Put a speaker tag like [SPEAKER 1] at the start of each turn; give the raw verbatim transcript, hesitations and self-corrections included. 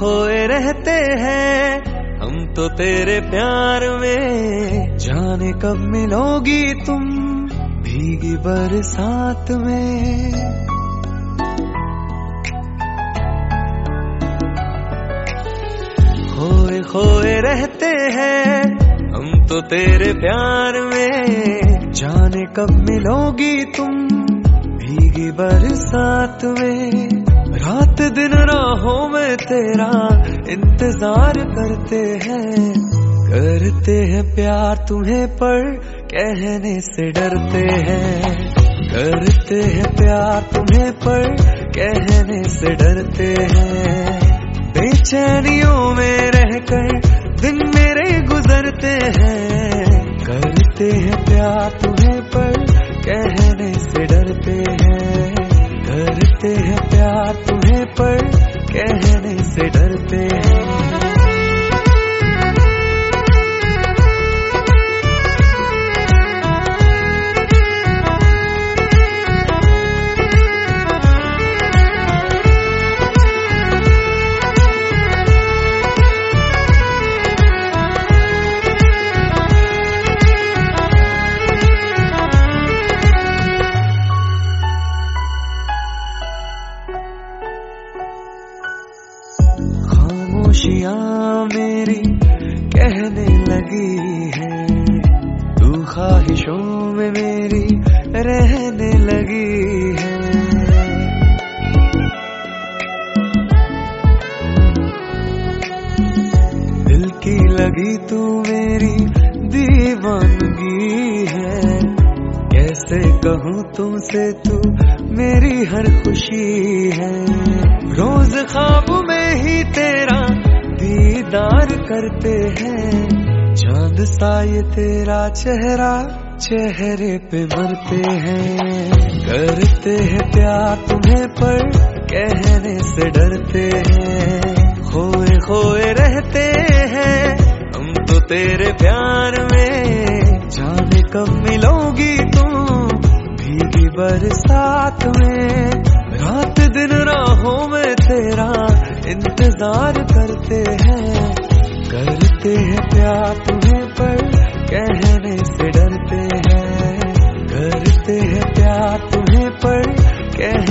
[SPEAKER 1] खोए रहते हैं हम तो तेरे प्यार में। जाने कब मिलोगी तुम भीगी बरसात में। खोए खोए रहते हैं हम तो तेरे प्यार में। जाने कब मिलोगी तुम भीगी बरसात में। रात दिन राहों में तेरा इंतजार करते हैं। करते हैं प्यार तुम्हें पर कहने से डरते हैं। करते हैं प्यार तुम्हें पर कहने से डरते हैं। बेचैनियों में रहकर दिन मेरे गुजरते हैं। करते हैं प्यार तुम्हें पर कहने से डरते हैं। करते हैं प्यार तुम्हें पर कहने से डरते हैं। खामोशियाँ मेरी कहने लगी है। तू ख्वाहिशों में मेरी रहने लगी है। दिल की लगी तू मेरी दीवानगी है। कैसे कहूँ तुमसे तू मेरी हर खुशी है। रोज ख्वाब में ही तेरा दीदार करते हैं। चांद सा ये तेरा चेहरा चेहरे पे मरते हैं। करते हैं प्यार तुम्हें पर कहने से डरते हैं। खोए खोए रहते हैं हम तो तेरे प्यार में। जाने कब मिलोगी तुम भीगी बरसात में। रात दिन राहों में तेरा इंतजार करते हैं। करते हैं प्यार तुम्हें पर कहने से डरते हैं। करते हैं प्यार तुम्हें पर कहने